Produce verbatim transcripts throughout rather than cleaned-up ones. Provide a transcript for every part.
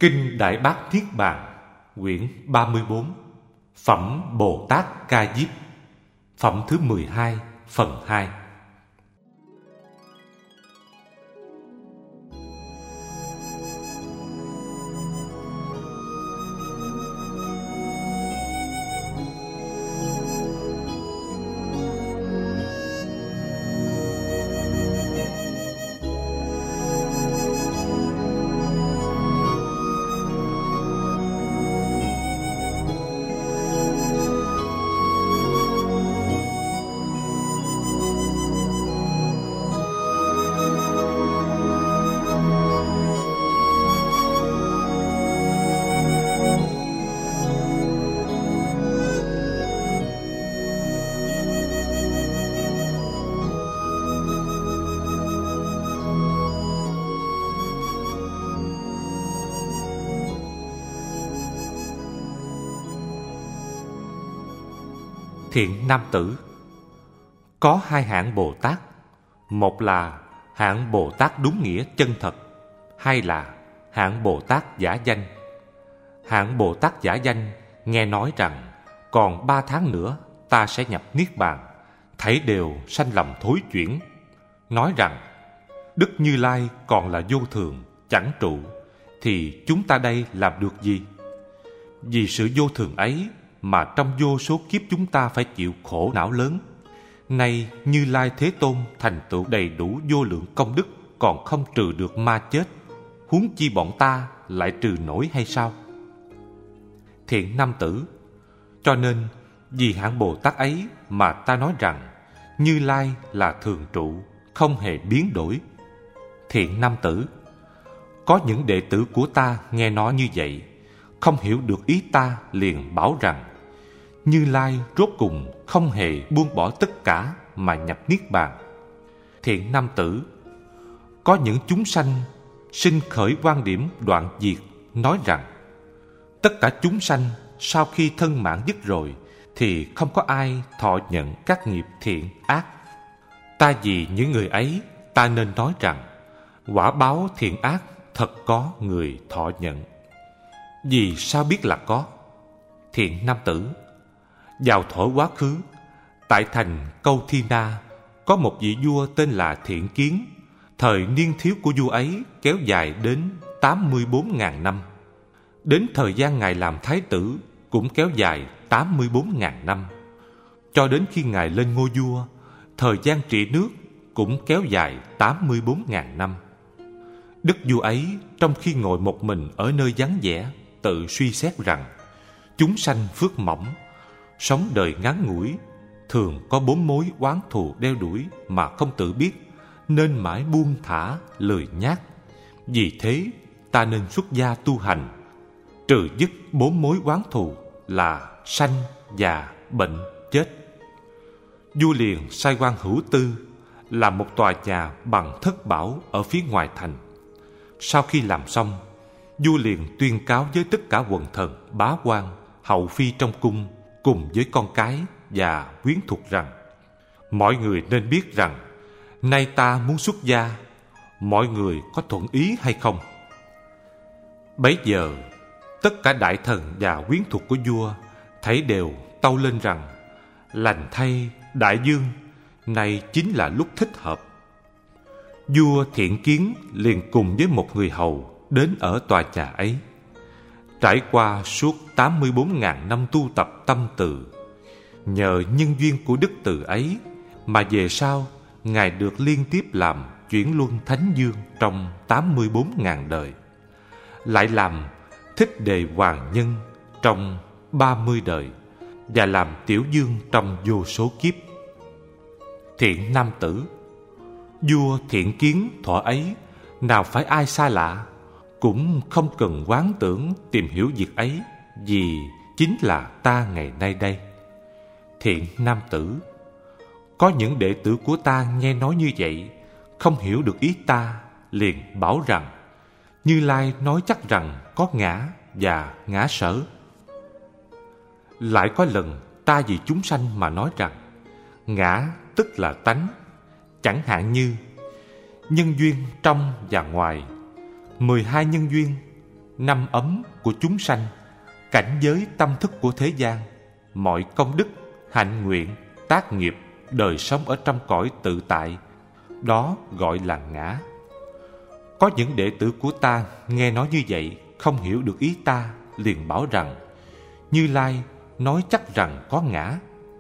Kinh Đại Bát Niết Bàn, quyển ba mươi bốn, Phẩm Bồ Tát Ca Diếp, phẩm thứ mười hai, phần hai. Thiện nam tử, có hai hạng Bồ Tát. Một là hạng Bồ Tát đúng nghĩa chân thật, hai là hạng Bồ Tát giả danh. Hạng Bồ Tát giả danh nghe nói rằng còn ba tháng nữa ta sẽ nhập Niết Bàn, thảy đều sanh lòng thối chuyển. Nói rằng Đức Như Lai còn là vô thường, chẳng trụ, thì chúng ta đây làm được gì? Vì sự vô thường ấy mà trong vô số kiếp chúng ta phải chịu khổ não lớn. Nay Như Lai Thế Tôn thành tựu đầy đủ vô lượng công đức, còn không trừ được ma chết, huống chi bọn ta lại trừ nổi hay sao? Thiện nam tử, cho nên vì hạng Bồ Tát ấy mà ta nói rằng Như Lai là thường trụ, không hề biến đổi. Thiện nam tử, có những đệ tử của ta nghe nói như vậy, không hiểu được ý ta, liền bảo rằng Như Lai rốt cùng không hề buông bỏ tất cả mà nhập Niết Bàn. Thiện nam tử, có những chúng sanh sinh khởi quan điểm đoạn diệt, nói rằng tất cả chúng sanh sau khi thân mạng dứt rồi thì không có ai thọ nhận các nghiệp thiện ác. Ta vì những người ấy, ta nên nói rằng quả báo thiện ác thật có người thọ nhận. Vì sao biết là có? Thiện nam tử, vào thuở quá khứ, tại thành Câu Thi Na có một vị vua tên là Thiện Kiến. Thời niên thiếu của vua ấy kéo dài đến tám mươi bốn ngàn năm. Đến thời gian ngài làm thái tử cũng kéo dài tám mươi bốn ngàn năm. Cho đến khi ngài lên ngôi vua, thời gian trị nước cũng kéo dài tám mươi bốn ngàn năm. Đức vua ấy trong khi ngồi một mình ở nơi vắng vẻ, tự suy xét rằng chúng sanh phước mỏng, sống đời ngắn ngủi, thường có bốn mối oán thù đeo đuổi mà không tự biết, nên mãi buông thả, lười nhác. Vì thế ta nên xuất gia tu hành, trừ dứt bốn mối oán thù là sanh, già, bệnh, chết. Vua liền sai quan hữu tư làm một tòa nhà bằng thất bảo ở phía ngoài thành. Sau khi làm xong, vua liền tuyên cáo với tất cả quần thần, bá quan, hậu phi trong cung cùng với con cái và quyến thuộc rằng mọi người nên biết rằng nay ta muốn xuất gia, mọi người có thuận ý hay không? Bấy giờ tất cả đại thần và quyến thuộc của vua thấy đều tâu lên rằng lành thay đại vương, nay chính là lúc thích hợp. Vua Thiện Kiến liền cùng với một người hầu đến ở tòa nhà ấy. Trải qua suốt tám mươi bốn ngàn năm tu tập tâm từ, nhờ nhân duyên của đức từ ấy mà về sau ngài được liên tiếp làm chuyển luân thánh dương trong tám mươi bốn ngàn đời, lại làm thích đề hoàng nhân trong ba mươi đời, và làm tiểu dương trong vô số kiếp. Thiện nam tử, vua Thiện Kiến thuở ấy nào phải ai xa lạ, cũng không cần quán tưởng tìm hiểu việc ấy, vì chính là ta ngày nay đây. Thiện nam tử, có những đệ tử của ta nghe nói như vậy, không hiểu được ý ta, liền bảo rằng Như Lai nói chắc rằng có ngã và ngã sở. Lại có lần ta vì chúng sanh mà nói rằng ngã tức là tánh, chẳng hạn như nhân duyên trong và ngoài, mười hai nhân duyên, năm ấm của chúng sanh, cảnh giới tâm thức của thế gian, mọi công đức, hạnh nguyện, tác nghiệp, đời sống ở trong cõi tự tại, đó gọi là ngã. Có những đệ tử của ta nghe nói như vậy, không hiểu được ý ta, liền bảo rằng Như Lai nói chắc rằng có ngã.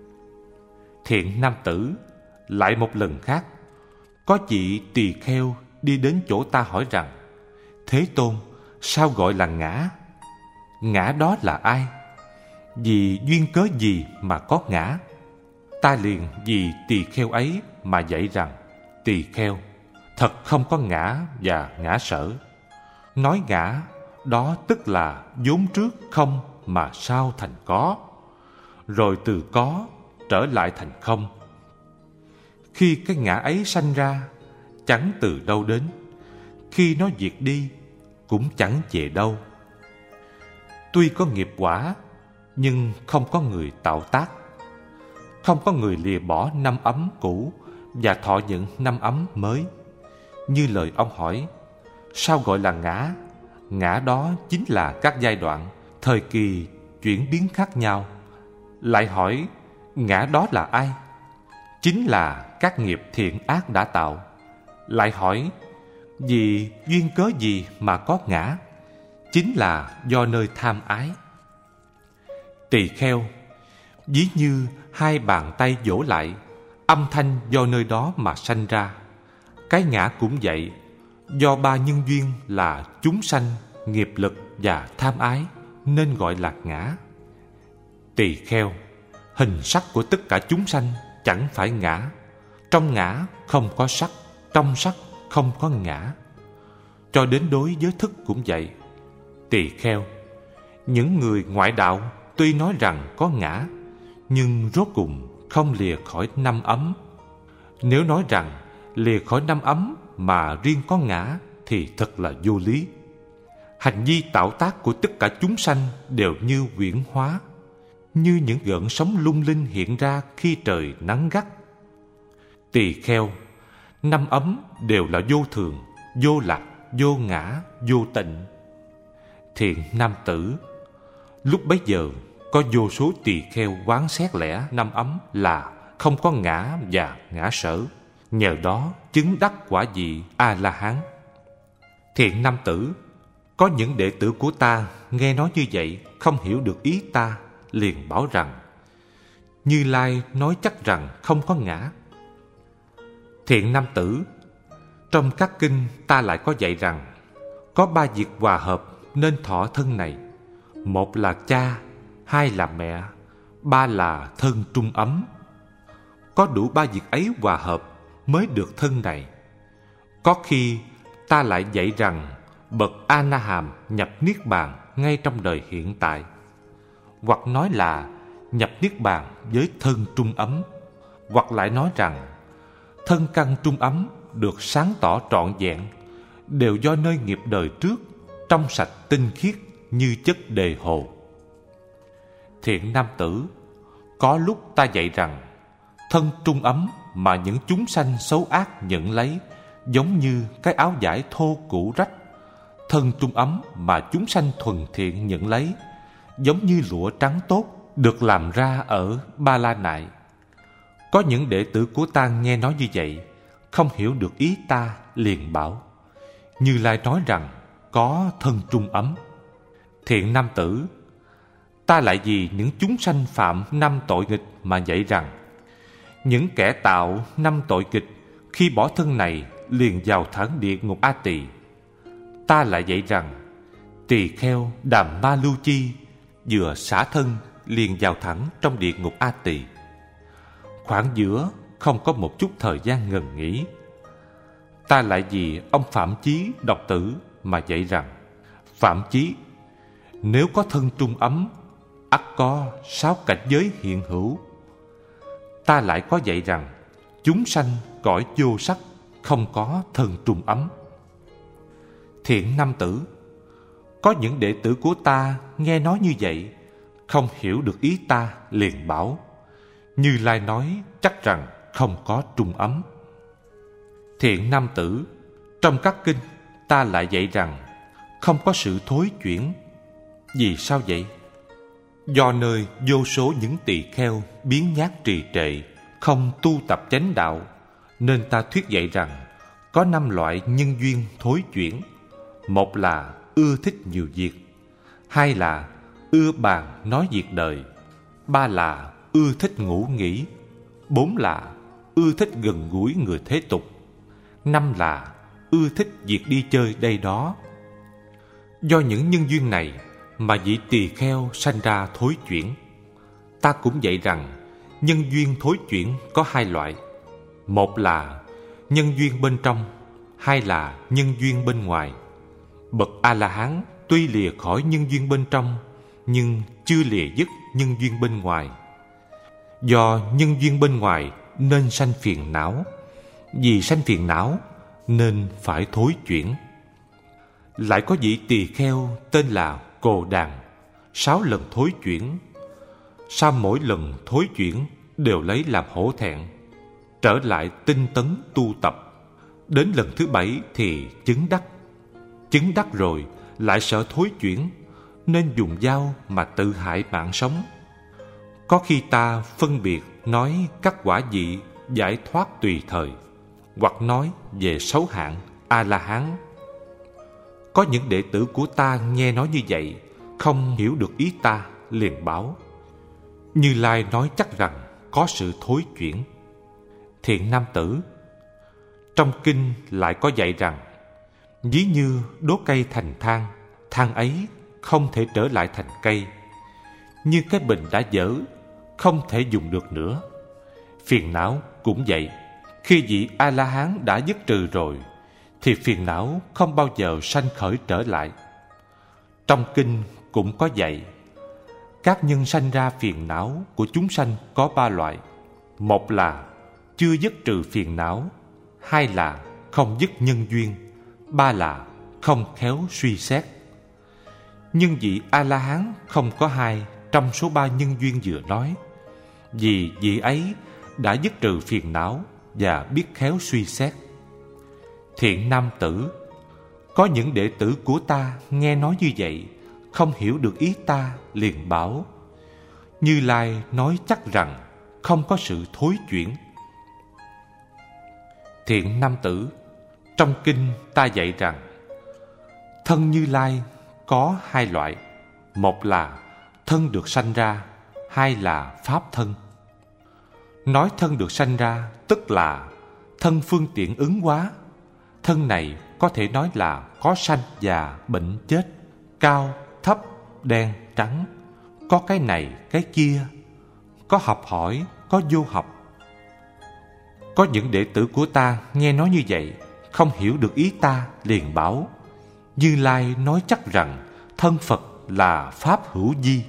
Thiện nam tử, lại một lần khác, có vị tỳ kheo đi đến chỗ ta hỏi rằng: Thế Tôn, sao gọi là ngã? Ngã đó là ai? Vì duyên cớ gì mà có ngã? Ta liền vì tỳ kheo ấy mà dạy rằng: Tỳ kheo, thật không có ngã và ngã sở. Nói ngã, đó tức là vốn trước không mà sau thành có, rồi từ có trở lại thành không. Khi cái ngã ấy sanh ra, chẳng từ đâu đến. Khi nó diệt đi, cũng chẳng về đâu. Tuy có nghiệp quả, nhưng không có người tạo tác. Không có người lìa bỏ năm ấm cũ và thọ nhận năm ấm mới. Như lời ông hỏi, sao gọi là ngã? Ngã đó chính là các giai đoạn, thời kỳ chuyển biến khác nhau. Lại hỏi, ngã đó là ai? Chính là các nghiệp thiện ác đã tạo. Lại hỏi, vì duyên cớ gì mà có ngã? Chính là do nơi tham ái. Tỳ kheo, ví như hai bàn tay vỗ lại, âm thanh do nơi đó mà sanh ra. Cái ngã cũng vậy, do ba nhân duyên là chúng sanh, nghiệp lực và tham ái, nên gọi là ngã. Tỳ kheo, hình sắc của tất cả chúng sanh chẳng phải ngã. Trong ngã không có sắc, trong sắc không có ngã. Cho đến đối với thức cũng vậy. Tỳ kheo, những người ngoại đạo tuy nói rằng có ngã, nhưng rốt cùng không lìa khỏi năm ấm. Nếu nói rằng lìa khỏi năm ấm mà riêng có ngã thì thật là vô lý. Hành vi tạo tác của tất cả chúng sanh đều như huyễn hóa, như những gợn sóng lung linh hiện ra khi trời nắng gắt. Tỳ kheo, năm ấm đều là vô thường, vô lạc, vô ngã, vô tịnh. Thiện nam tử, lúc bấy giờ có vô số tỳ kheo quán xét lẽ năm ấm là không có ngã và ngã sở, nhờ đó chứng đắc quả vị A-la-hán. Thiện nam tử, có những đệ tử của ta nghe nói như vậy, không hiểu được ý ta, liền bảo rằng: Như Lai nói chắc rằng không có ngã. Thiện nam tử, trong các kinh ta lại có dạy rằng có ba việc hòa hợp nên thọ thân này. Một là cha, hai là mẹ, ba là thân trung ấm. Có đủ ba việc ấy hòa hợp mới được thân này. Có khi ta lại dạy rằng bậc A-na-hàm nhập niết bàn ngay trong đời hiện tại, hoặc nói là nhập niết bàn với thân trung ấm, hoặc lại nói rằng thân căn trung ấm được sáng tỏ trọn vẹn, đều do nơi nghiệp đời trước trong sạch tinh khiết như chất đề hồ. Thiện nam tử, có lúc ta dạy rằng thân trung ấm mà những chúng sanh xấu ác nhận lấy, giống như cái áo vải thô cũ rách. Thân trung ấm mà chúng sanh thuần thiện nhận lấy, giống như lụa trắng tốt được làm ra ở Ba La Nại. Có những đệ tử của ta nghe nói như vậy, không hiểu được ý ta, liền bảo: Như Lai nói rằng có thân trung ấm. Thiện nam tử, ta lại vì những chúng sanh phạm năm tội nghịch mà dạy rằng những kẻ tạo năm tội nghịch khi bỏ thân này liền vào thẳng địa ngục A Tỳ. Ta lại dạy rằng tỳ kheo Đàm Ma Lưu Chi vừa xả thân liền vào thẳng trong địa ngục A Tỳ. Khoảng giữa không có một chút thời gian ngừng nghỉ. Ta lại vì ông Phạm Chí độc tử mà dạy rằng: Phạm Chí, nếu có thân trung ấm, ắt có sáu cảnh giới hiện hữu. Ta lại có dạy rằng chúng sanh cõi vô sắc không có thân trung ấm. Thiện nam tử, có những đệ tử của ta nghe nói như vậy, không hiểu được ý ta, liền bảo: Như Lai nói chắc rằng không có trung ấm. Thiện nam tử, trong các kinh ta lại dạy rằng không có sự thối chuyển. Vì sao vậy? Do nơi vô số những tỳ kheo biến nhát trì trệ, không tu tập chánh đạo, nên ta thuyết dạy rằng có năm loại nhân duyên thối chuyển. Một là ưa thích nhiều việc, hai là ưa bàn nói việc đời, ba là ưa thích ngủ nghỉ, bốn là ưa thích gần gũi người thế tục, năm là ưa thích việc đi chơi đây đó. Do những nhân duyên này mà vị tỳ kheo sanh ra thối chuyển. Ta cũng dạy rằng nhân duyên thối chuyển có hai loại. Một là nhân duyên bên trong, hai là nhân duyên bên ngoài. Bậc A-la-hán tuy lìa khỏi nhân duyên bên trong, nhưng chưa lìa dứt nhân duyên bên ngoài. Do nhân duyên bên ngoài nên sanh phiền não, vì sanh phiền não nên phải thối chuyển. Lại có vị tỳ kheo tên là Cồ Đàn, sáu lần thối chuyển. Sau mỗi lần thối chuyển đều lấy làm hổ thẹn, trở lại tinh tấn tu tập. Đến lần thứ bảy thì chứng đắc. Chứng đắc rồi lại sợ thối chuyển, nên dùng dao mà tự hại mạng sống. Có khi ta phân biệt nói các quả vị giải thoát tùy thời, hoặc nói về sáu hạng A-la-hán. Có những đệ tử của ta nghe nói như vậy, không hiểu được ý ta, liền bảo: Như Lai nói chắc rằng có sự thối chuyển. Thiện nam tử, trong kinh lại có dạy rằng ví như đốt cây thành than, than ấy không thể trở lại thành cây. Như cái bình đã dở, không thể dùng được nữa. Phiền não cũng vậy. Khi vị A-la-hán đã dứt trừ rồi, thì phiền não không bao giờ sanh khởi trở lại. Trong kinh cũng có dạy, các nhân sanh ra phiền não của chúng sanh có ba loại. Một là chưa dứt trừ phiền não, hai là không dứt nhân duyên, ba là không khéo suy xét. Nhưng vị A-la-hán không có hai trong số ba nhân duyên vừa nói, vì vị ấy đã dứt trừ phiền não và biết khéo suy xét. Thiện nam tử, có những đệ tử của ta nghe nói như vậy, không hiểu được ý ta, liền bảo: Như Lai nói chắc rằng không có sự thối chuyển. Thiện nam tử, trong kinh ta dạy rằng thân Như Lai có hai loại. Một là thân được sanh ra, hai là pháp thân. Nói thân được sanh ra tức là thân phương tiện ứng hóa. Thân này có thể nói là có sanh già bệnh chết, cao thấp, đen trắng, có cái này cái kia, có học hỏi, có vô học. Có những đệ tử của ta nghe nói như vậy, không hiểu được ý ta, liền bảo: Như Lai nói chắc rằng thân Phật là pháp hữu vi,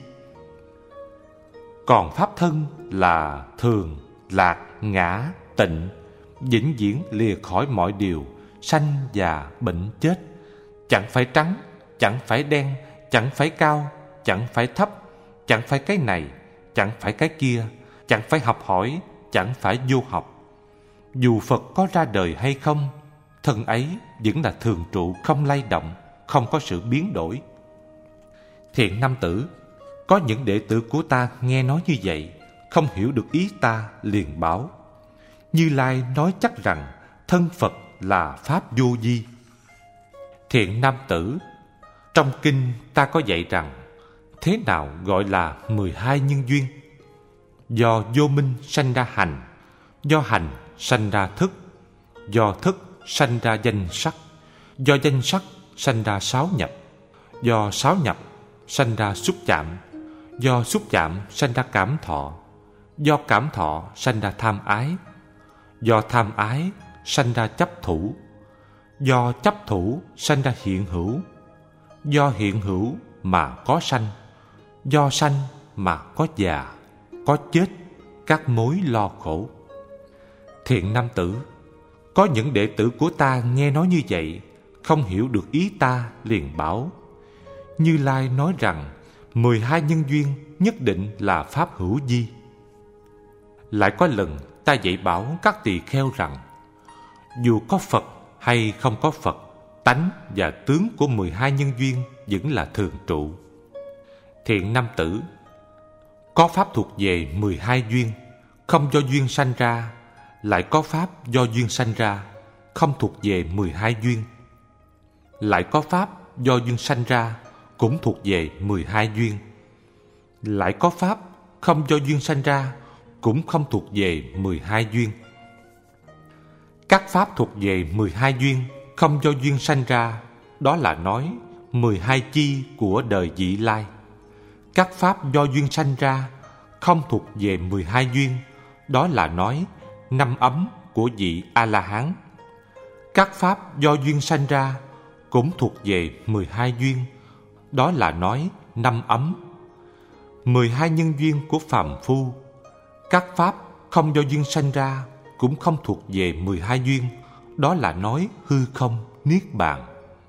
còn pháp thân là thường, lạc, ngã, tịnh, vĩnh viễn lìa khỏi mọi điều sanh già bệnh chết, chẳng phải trắng, chẳng phải đen, chẳng phải cao, chẳng phải thấp, chẳng phải cái này, chẳng phải cái kia, chẳng phải học hỏi, chẳng phải vô học. Dù Phật có ra đời hay không, thân ấy vẫn là thường trụ, không lay động, không có sự biến đổi. Thiện nam tử, có những đệ tử của ta nghe nói như vậy, không hiểu được ý ta, liền bảo: Như Lai nói chắc rằng thân Phật là pháp vô vi. Thiện nam tử, trong kinh ta có dạy rằng thế nào gọi là mười hai nhân duyên. Do vô minh sanh ra hành, do hành sanh ra thức, do thức sanh ra danh sắc, do danh sắc sanh ra sáu nhập, do sáu nhập sanh ra xúc chạm, do xúc chạm sanh ra cảm thọ, do cảm thọ sanh ra tham ái, do tham ái sanh ra chấp thủ, do chấp thủ sanh ra hiện hữu, do hiện hữu mà có sanh, do sanh mà có già, có chết, các mối lo khổ. Thiện nam tử, có những đệ tử của ta nghe nói như vậy, không hiểu được ý ta, liền bảo: Như Lai nói rằng mười hai nhân duyên nhất định là pháp hữu vi. Lại có lần ta dạy bảo các tỳ kheo rằng dù có Phật hay không có Phật, tánh và tướng của mười hai nhân duyên vẫn là thường trụ. Thiện nam tử, có pháp thuộc về mười hai duyên, không do duyên sanh ra, lại có pháp do duyên sanh ra, không thuộc về mười hai duyên. Lại có pháp do duyên sanh ra, cũng thuộc về mười hai duyên. Lại có pháp không do duyên sanh ra, cũng không thuộc về mười hai duyên. Các pháp thuộc về mười hai duyên, không do duyên sanh ra, đó là nói mười hai chi của đời vị lai. Các pháp do duyên sanh ra, không thuộc về mười hai duyên, đó là nói năm ấm của vị A-la-hán. Các pháp do duyên sanh ra, cũng thuộc về mười hai duyên, đó là nói năm ấm. Mười hai nhân duyên của phàm phu. Các pháp không do duyên sanh ra, cũng không thuộc về mười hai duyên, đó là nói hư không niết bàn.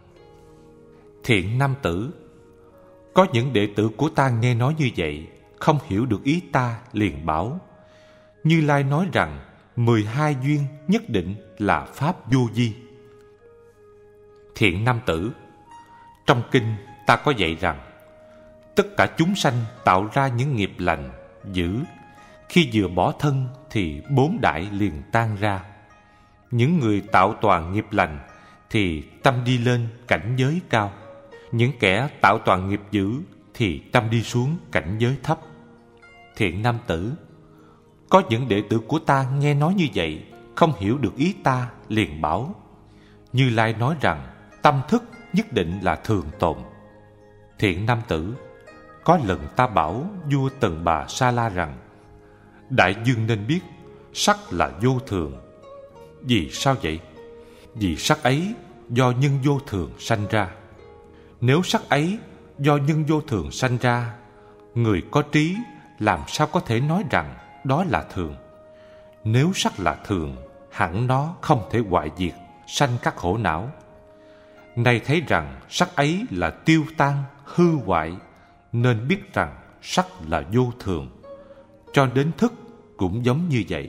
Thiện nam tử, có những đệ tử của ta nghe nói như vậy, không hiểu được ý ta, liền bảo: Như Lai nói rằng mười hai duyên nhất định là pháp vô vi. Thiện nam tử, trong kinh ta có dạy rằng tất cả chúng sanh tạo ra những nghiệp lành dữ, khi vừa bỏ thân thì bốn đại liền tan ra. Những người tạo toàn nghiệp lành thì tâm đi lên cảnh giới cao. Những kẻ tạo toàn nghiệp dữ thì tâm đi xuống cảnh giới thấp. Thiện nam tử, có những đệ tử của ta nghe nói như vậy, không hiểu được ý ta, liền bảo: Như Lai nói rằng tâm thức nhất định là thường tồn. Thiện nam tử, có lần ta bảo vua Tần Bà Sa La rằng: Đại dương nên biết sắc là vô thường. Vì sao vậy? Vì sắc ấy do nhân vô thường sanh ra. Nếu sắc ấy do nhân vô thường sanh ra, người có trí làm sao có thể nói rằng đó là thường? Nếu sắc là thường, hẳn nó không thể hoại diệt, sanh các khổ não. Nay thấy rằng sắc ấy là tiêu tan, hư hoại, nên biết rằng sắc là vô thường. Cho đến thức cũng giống như vậy.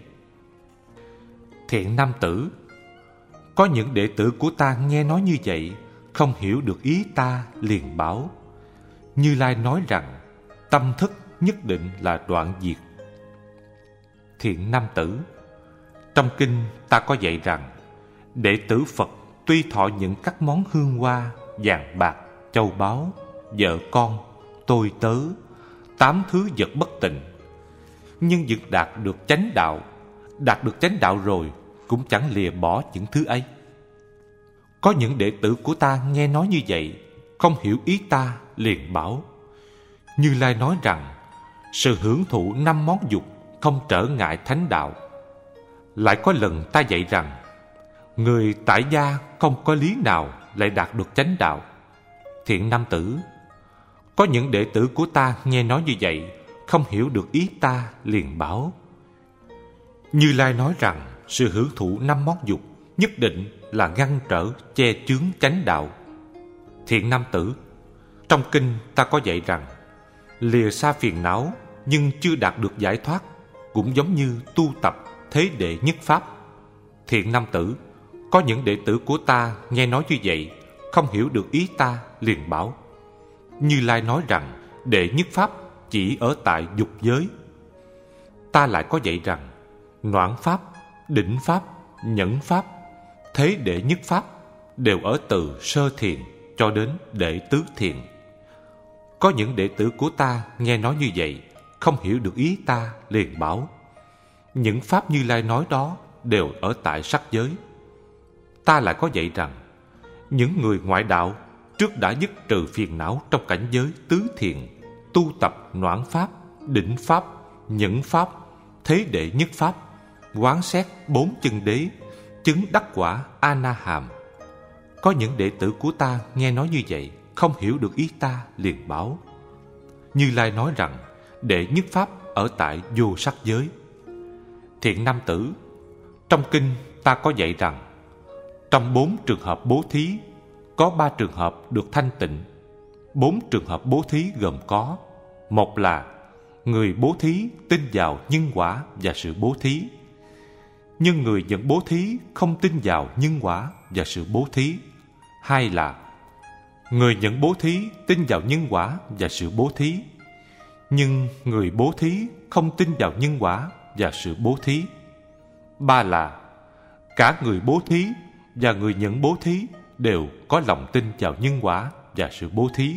Thiện nam tử, có những đệ tử của ta nghe nói như vậy, không hiểu được ý ta, liền bảo: Như Lai nói rằng tâm thức nhất định là đoạn diệt. Thiện nam tử, trong kinh ta có dạy rằng đệ tử Phật tuy thọ những các món hương hoa, vàng bạc, châu báu, vợ con, tôi tớ, tám thứ vật bất tịnh, nhưng việc đạt được chánh đạo, đạt được chánh đạo rồi cũng chẳng lìa bỏ những thứ ấy. Có những đệ tử của ta nghe nói như vậy, không hiểu ý ta, liền bảo: Như Lai nói rằng sự hưởng thụ năm món dục không trở ngại thánh đạo. Lại có lần ta dạy rằng người tại gia không có lý nào lại đạt được chánh đạo. Thiện nam tử, có những đệ tử của ta nghe nói như vậy, không hiểu được ý ta, liền bảo: Như Lai nói rằng sự hưởng thụ năm món dục nhất định là ngăn trở, che chướng chánh đạo. Thiện nam tử, trong kinh ta có dạy rằng lìa xa phiền não nhưng chưa đạt được giải thoát cũng giống như tu tập thế đệ nhất pháp. Thiện nam tử, có những đệ tử của ta nghe nói như vậy, không hiểu được ý ta, liền bảo: Như Lai nói rằng đệ nhất pháp chỉ ở tại dục giới. Ta lại có dạy rằng noãn pháp, đỉnh pháp, nhẫn pháp, thế đệ nhất pháp đều ở từ sơ thiền cho đến đệ tứ thiền. Có những đệ tử của ta nghe nói như vậy, không hiểu được ý ta, liền bảo: Những pháp Như Lai nói đó đều ở tại sắc giới. Ta lại có dạy rằng những người ngoại đạo trước đã dứt trừ phiền não trong cảnh giới tứ thiền, tu tập noãn pháp, đỉnh pháp, nhẫn pháp, thế đệ nhất pháp, quán xét bốn chân đế, chứng đắc quả A Na Hàm. Có những đệ tử của ta nghe nói như vậy, không hiểu được ý ta, liền bảo: Như Lai nói rằng đệ nhất pháp ở tại vô sắc giới. Thiện nam tử, trong kinh ta có dạy rằng trong bốn trường hợp bố thí, có ba trường hợp được thanh tịnh. Bốn trường hợp bố thí gồm có: một là người bố thí tin vào nhân quả và sự bố thí, nhưng người nhận bố thí không tin vào nhân quả và sự bố thí. hai là người nhận bố thí tin vào nhân quả và sự bố thí, nhưng người bố thí không tin vào nhân quả và sự bố thí. Ba là cả người bố thí và người nhận bố thí đều có lòng tin vào nhân quả và sự bố thí.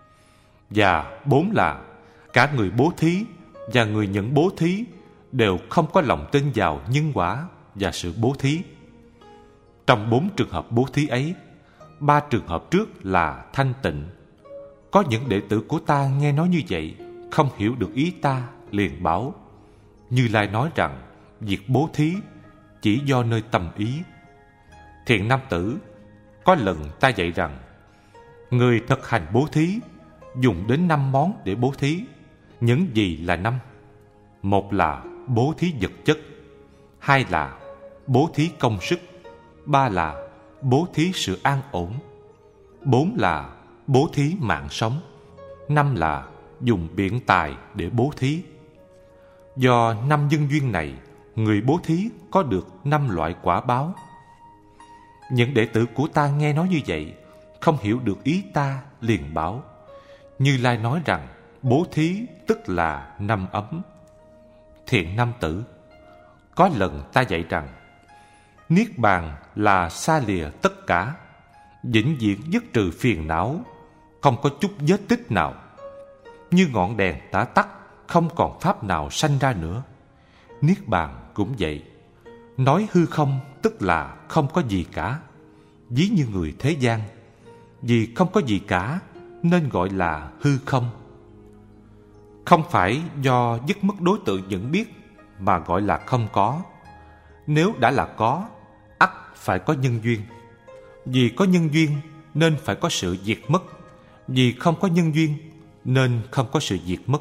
Và bốn là cả người bố thí và người nhận bố thí đều không có lòng tin vào nhân quả và sự bố thí. Trong bốn trường hợp bố thí ấy, ba trường hợp trước là thanh tịnh. Có những đệ tử của ta nghe nói như vậy, không hiểu được ý ta, liền bảo: Như Lai nói rằng việc bố thí chỉ do nơi tâm ý. Thiện nam tử, có lần ta dạy rằng người thực hành bố thí dùng đến năm món để bố thí. Những gì là năm? Một là bố thí vật chất, hai là bố thí công sức, ba là bố thí sự an ổn, bốn là bố thí mạng sống, năm là dùng biện tài để bố thí. Do năm nhân duyên này, người bố thí có được năm loại quả báo. Những đệ tử của ta nghe nói như vậy, không hiểu được ý ta, liền bảo: Như Lai nói rằng bố thí tức là năm ấm. Thiện nam tử, có lần ta dạy rằng niết bàn là xa lìa tất cả, vĩnh viễn dứt trừ phiền não, không có chút vết tích nào. Như ngọn đèn đã tắt, không còn pháp nào sanh ra nữa. Niết bàn cũng vậy. Nói hư không tức là không có gì cả. Ví như người thế gian, vì không có gì cả nên gọi là hư không. Không phải do dứt mất đối tượng nhận biết mà gọi là không có. Nếu đã là có, ắt phải có nhân duyên. Vì có nhân duyên nên phải có sự diệt mất. Vì không có nhân duyên nên không có sự diệt mất.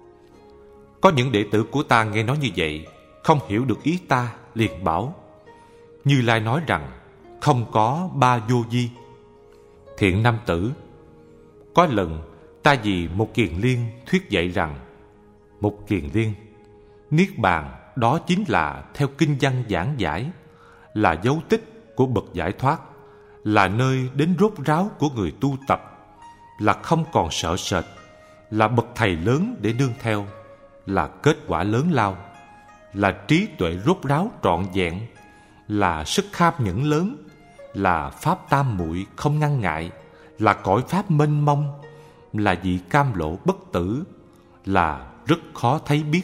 Có những đệ tử của ta nghe nói như vậy, không hiểu được ý ta, liền bảo: Như Lai nói rằng không có ba vô vi. Thiện nam tử, có lần ta vì một kiền liên thuyết dạy rằng một kiền liên, niết bàn đó chính là theo kinh văn giảng giải, là dấu tích của bậc giải thoát, là nơi đến rốt ráo của người tu tập, là không còn sợ sệt, là bậc thầy lớn để nương theo, là kết quả lớn lao, là trí tuệ rốt ráo trọn vẹn, là sức kham nhẫn lớn, là pháp tam muội không ngăn ngại, là cõi pháp mênh mông, là vị cam lộ bất tử, là rất khó thấy biết.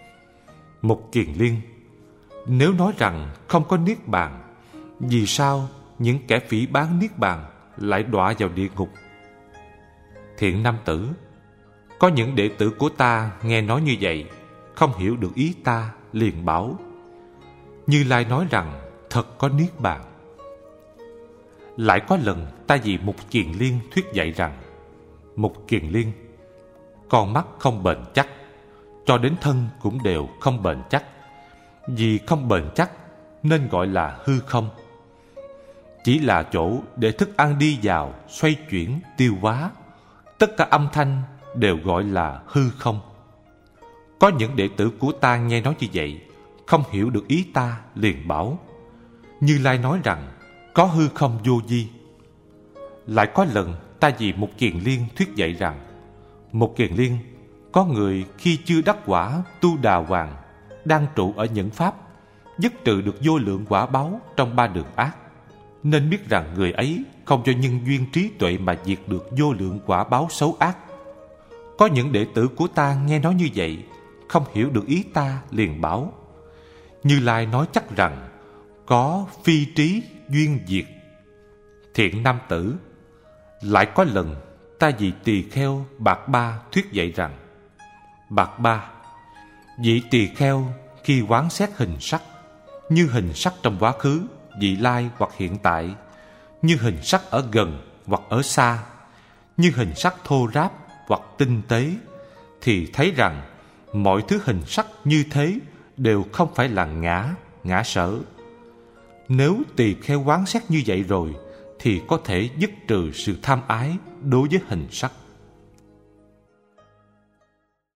Một kiền liên, nếu nói rằng không có niết bàn, vì sao những kẻ phỉ báng niết bàn lại đọa vào địa ngục? Thiện nam tử, có những đệ tử của ta nghe nói như vậy, không hiểu được ý ta, liền bảo: Như Lai nói rằng thật có niết bàn. Lại có lần ta vì một kiền liên thuyết dạy rằng một kiền liên, con mắt không bền chắc, cho đến thân cũng đều không bền chắc. Vì không bền chắc nên gọi là hư không. Chỉ là chỗ để thức ăn đi vào, xoay chuyển, tiêu hóa. Tất cả âm thanh đều gọi là hư không. Có những đệ tử của ta nghe nói như vậy, không hiểu được ý ta, liền bảo: Như Lai nói rằng có hư không vô vi. Lại có lần ta vì một kiền liên thuyết dạy rằng một kiền liên, có người khi chưa đắc quả tu đà hoàng, đang trụ ở nhẫn pháp, dứt trừ được vô lượng quả báo trong ba đường ác, nên biết rằng người ấy không do nhân duyên trí tuệ mà diệt được vô lượng quả báo xấu ác. Có những đệ tử của ta nghe nói như vậy, không hiểu được ý ta, liền bảo: Như Lai nói chắc rằng có phi trí duyên diệt. Thiện nam tử, lại có lần ta vì tỳ kheo Bạc Ba thuyết dạy rằng Bạc Ba, vị tỳ kheo khi quán xét hình sắc, như hình sắc trong quá khứ, vị lai hoặc hiện tại, như hình sắc ở gần hoặc ở xa, như hình sắc thô ráp hoặc tinh tế, thì thấy rằng mọi thứ hình sắc như thế đều không phải là ngã, ngã sở. Nếu tỳ kheo quán xét như vậy rồi, thì có thể dứt trừ sự tham ái đối với hình sắc.